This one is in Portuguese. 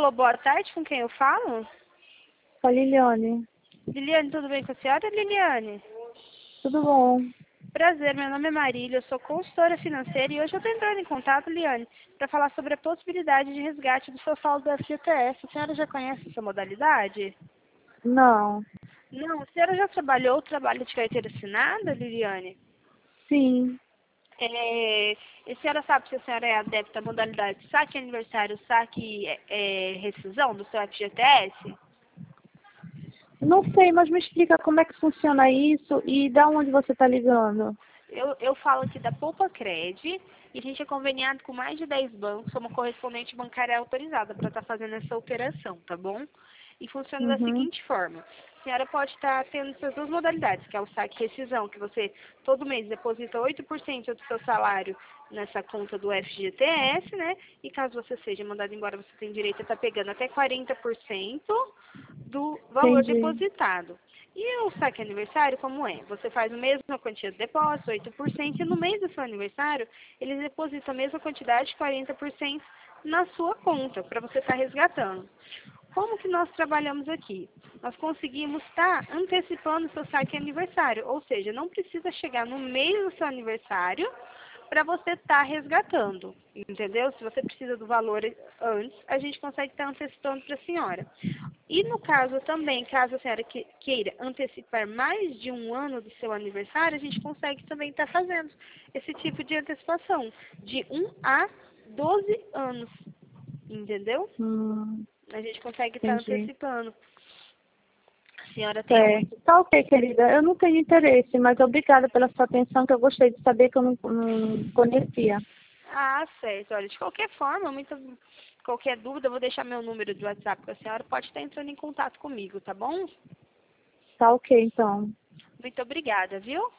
Alô, boa tarde, com quem eu falo? Com a Liliane. Liliane, tudo bem com a senhora, Liliane? Tudo bom? Prazer, meu nome é Marília, eu sou consultora financeira e hoje eu estou entrando em contato, Liliane, para falar sobre a possibilidade de resgate do seu saldo do FGTS. A senhora já conhece essa modalidade? Não. Não, a senhora já trabalhou ou trabalha de carteira assinada, Liliane? Sim. A senhora sabe se a senhora é adepta à modalidade saque aniversário, saque rescisão do seu FGTS? Não sei, mas me explica como é que funciona isso e da onde você está ligando. Eu falo aqui da Poupa Cred e a gente é conveniado com mais de 10 bancos, somos correspondente bancária autorizada para estar fazendo essa operação, tá bom? E funciona da Uhum. seguinte forma. A senhora pode estar tendo essas duas modalidades, que é o saque e rescisão, que você todo mês deposita 8% do seu salário nessa conta do FGTS, né? E caso você seja mandado embora, você tem direito a estar pegando até 40% do valor Entendi. depositado. E o saque aniversário, como é? Você faz a mesma quantia de depósito, 8%, e no mês do seu aniversário, eles depositam a mesma quantidade, 40%, na sua conta, para você estar resgatando. Como que nós trabalhamos aqui? Nós conseguimos estar antecipando o seu saque aniversário, ou seja, não precisa chegar no meio do seu aniversário para você estar resgatando, entendeu? Se você precisa do valor antes, a gente consegue estar antecipando para a senhora. E no caso também, caso a senhora queira antecipar mais de um ano do seu aniversário, a gente consegue também estar fazendo esse tipo de antecipação, de 1 a 12 anos, entendeu? A gente consegue estar Entendi. antecipando. A senhora tem algum... Certo. Tá ok, querida. Eu não tenho interesse, mas obrigada pela sua atenção, que eu gostei de saber que eu não conhecia. Ah, certo. Olha, de qualquer forma, qualquer dúvida, eu vou deixar meu número de WhatsApp para a senhora. Pode estar entrando em contato comigo, tá bom? Tá ok, então. Muito obrigada, viu?